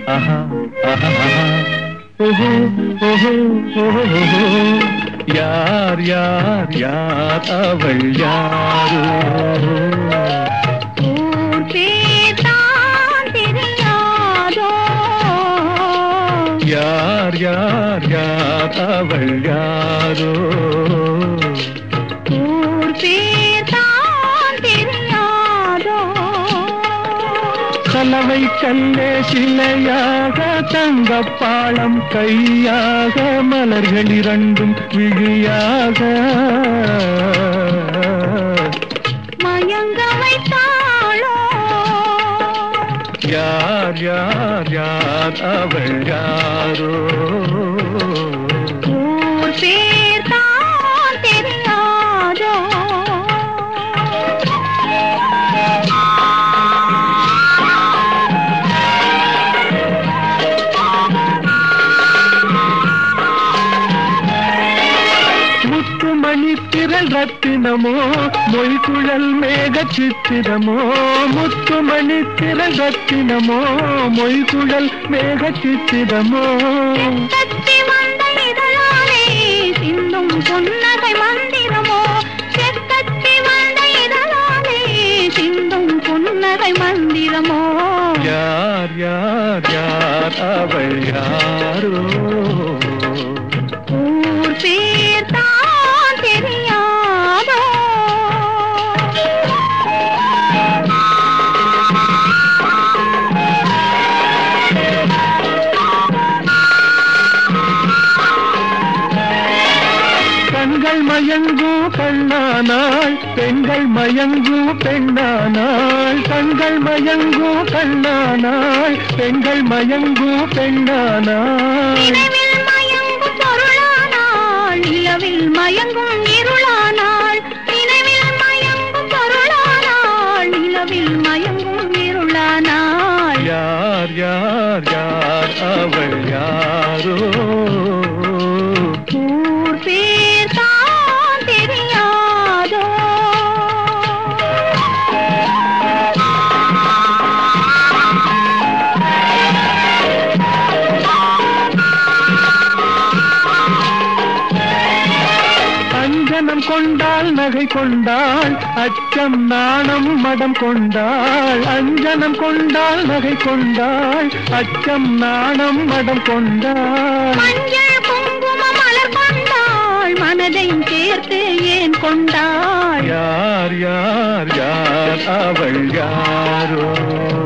ஆஹா ஆஹா ஓஹோ ஓஹோ ஓஹோ யார் யார் யார் அவள் யாரோ ஊர் பேர்தான் தெரியாதோ யார் யார் யார் அவள் யாரோ ஊர் பேர்தான் தெரியாதோ கலவை கல்லே சிலையாக தங்கப்பாளம் கையாக மலர்கள் இரண்டும் விழியாக மயங்க வைத்தாளோ யார் யார் யார் அவள் யாரோ ஊர் பேர்தான் தெரியாதோ மணித்திரள் ரத்தினமோ மொய்குழல் மேக சித்திரமோ முத்துமணித்திரள் ரத்தினமோ மொய்குழல் மேக சித்திரமோ தத்தி வந்த இதழாலே சிந்தும் புன்னகை மந்திரமோ செத்தத்தி வந்த இதழாலே சிந்தும் புன்னகை மந்திரமோ யார் யார் யார் அவள் யாரோ ஊர் பேர்தான் தெரியாதோ கண்கள் மயங்கும் கண்ணானாள் பெண்கள் மயங்கும் பெண்ணானாள் கண்கள் மயங்கும் கண்ணானாள் பெண்கள் மயங்கும் பெண்ணானாள் நினைவில் மயங்கும் பொருளானாள் நிலவில் மயங்கும் இருளானாள் நினைவில் மயங்கும் பொருளானாள் நிலவில் மயங்கும் இருளானாள் யார் யார் யார் அவள் யாரோ ஊர் பேர்தான் தெரியாதோ அஞ்சனம் கொண்டாள் நகை கொண்டாள் அச்சம் நாணம் மடம் கொண்டாள் அஞ்சனம் கொண்டாள் நகை கொண்டாள் அச்சம் நாணம் மடம் கொண்டாள் மஞ்சள் குங்குமம் மலர் கொண்டாள் மனதை சேர்த்து ஏன் கொண்டாள் யார் யார் யார் அவள் யாரோ